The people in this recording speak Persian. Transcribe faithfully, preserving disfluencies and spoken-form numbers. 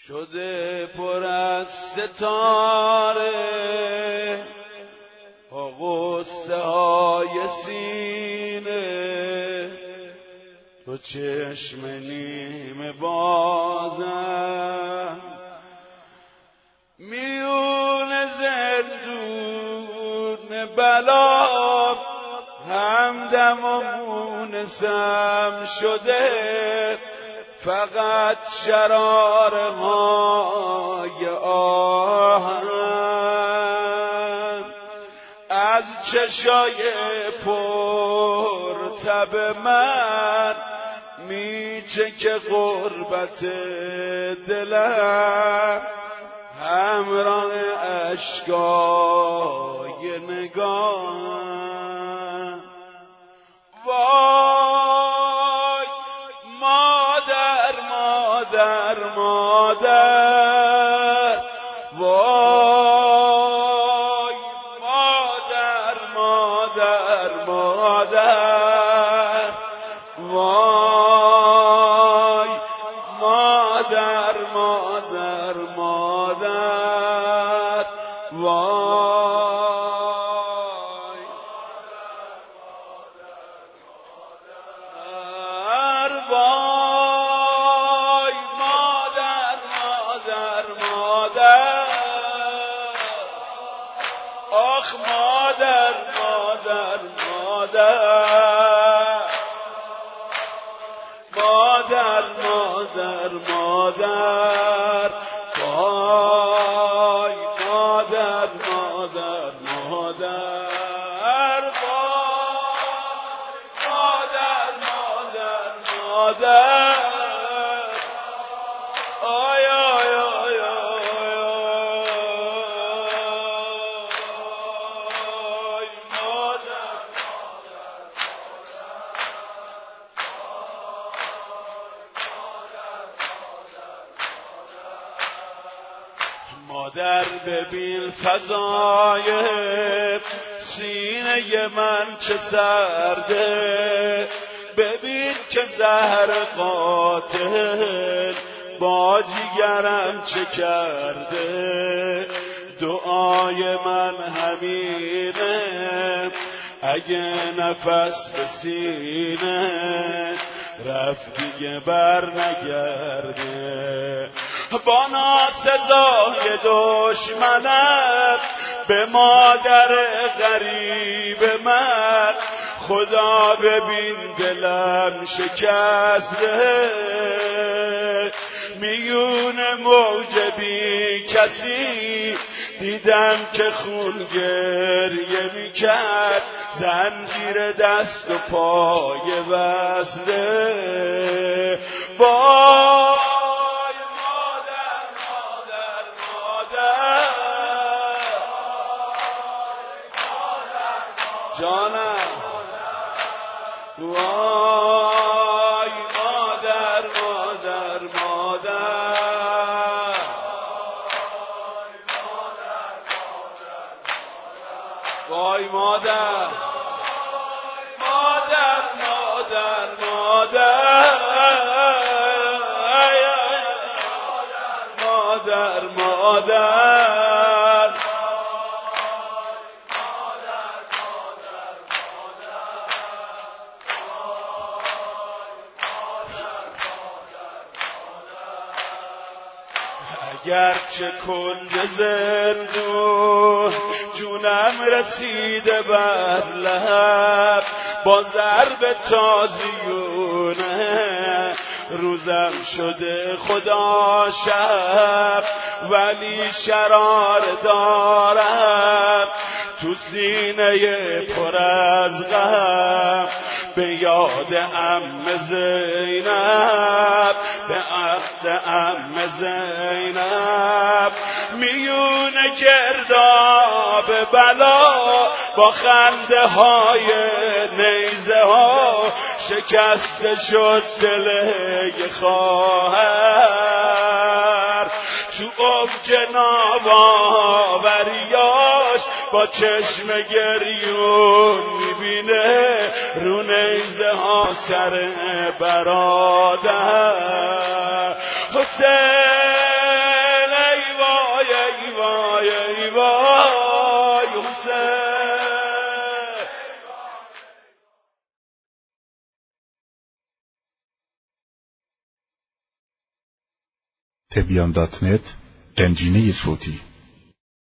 شده پر از ستاره و غصه های سینه، تو چشم نیم بازم میون زندون بلا، همدم و مونسم شده فقط شراره های آهم. از چشای پر تب من میچکه غربت دلم، همراه اشکای نگاهم. وای مادر مادر مادر، وای مادر مادر مادر، وای مادر مادر مادر، وای وای مادر مادر مادر، آخ مادر مادر مادر، مادر مادر مادر، وای مادر مادر مادر، وای مادر مادر، آی آی آی آی مادر. مادر ببین فضای سینه من چه سرده، ببین که زهر قاتل با جیگرم چه کرده. دعای من همینه اگه نفس به سینه رفت دیگه بر نگرده. با ناسزای دشمنم به مادر غریب من، خدا ببین دلم شکسته. میون موج بی کسی دیدم که خون گریه میکرد، زنجیر دست و پای بسته. وای مادر مادر مادر، جانم وای مادر مادر مادر، وای مادر مادر مادر مادر، مادر مادر، اگرچه کنج زندون جونم رسیده بر لب، با ضرب تازیونه روزم شده خدا شب، ولی شرار دارم تو سینه پر از غم. به یاد عم زینب، به عهد عم زینب، میون گرداب بلا با خنده های نیزه ها شکسته شد دل خواهر. تو اوج ناباوریاش با چشم گریون میبینه رو نیزه ها سر برادر. حسین تبیان دات نت، گنجینه صوتی.